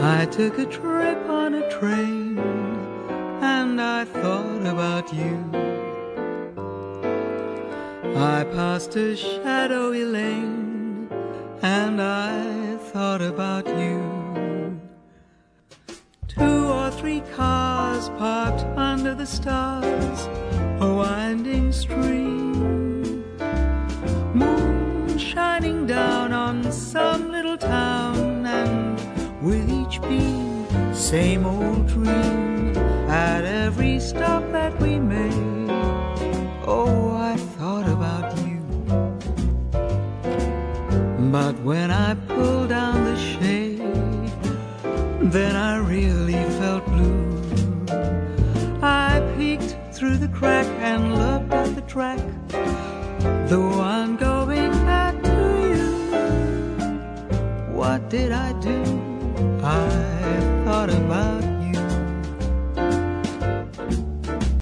I took a trip on a train and I thought about you. I passed a shadowy lane and I thought about you. 2 or 3 cars parked under the stars, a winding stream, moon shining down on some little town, and with each beam, same old dream. At every stop that we made, oh, I thought about you. But when I pulled down the shade, then I really felt blue. I peeked through the crack and looked at the track, the one going back to you. What did I